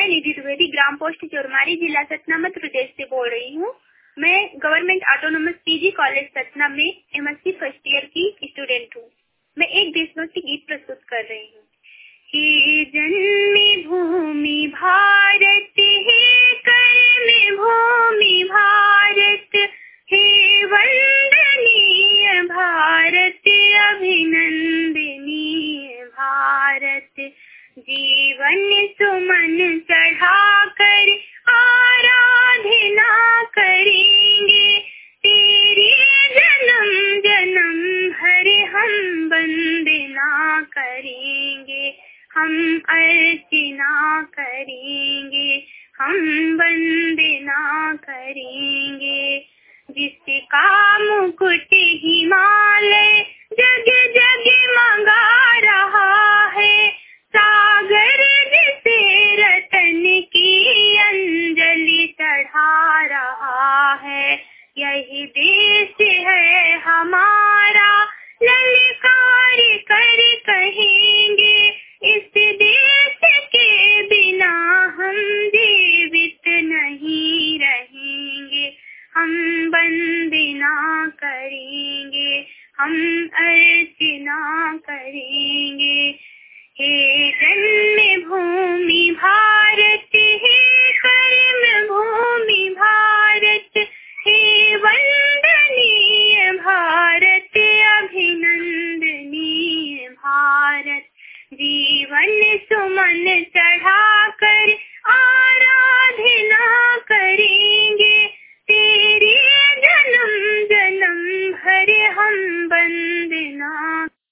मैं निधि द्विवेदी ग्राम पोस्ट चोरमारी जिला सतना मध्य प्रदेश से बोल रही हूँ। मैं government autonomous PG college Satna में एमएससी फर्स्ट ईयर की स्टूडेंट हूँ। मैं एक देशभक्ति गीत प्रस्तुत कर रही हूँ। हे जन्मी भूमि भारत, हे कर्म भूमि भारत, हे वंदनीय भारत, अभिनंदनीय भारत। जीवन सुमन चढ़ा कर आराधना करेंगे, तेरी जन्म जन्म भर हम वंदना करेंगे, हम अर्चना करेंगे, हम वंदना करेंगे। जिसका मुकुट हिमालय जग जग मंगा रहा है, सागर जिसे रतन की अंजलि चढ़ा रहा है। यही देश है हमारा, ललकार कर कहेंगे, इस देश के बिना हम जीवित नहीं रहेंगे। हम वंदना करेंगे, हम अर्चना करेंगे। हे जन्म भूमि भारत, हे कर्म भूमि भारत, हे वंदनीय भारत, अभिनंदनीय भारत। जीवन सुमन चढ़ा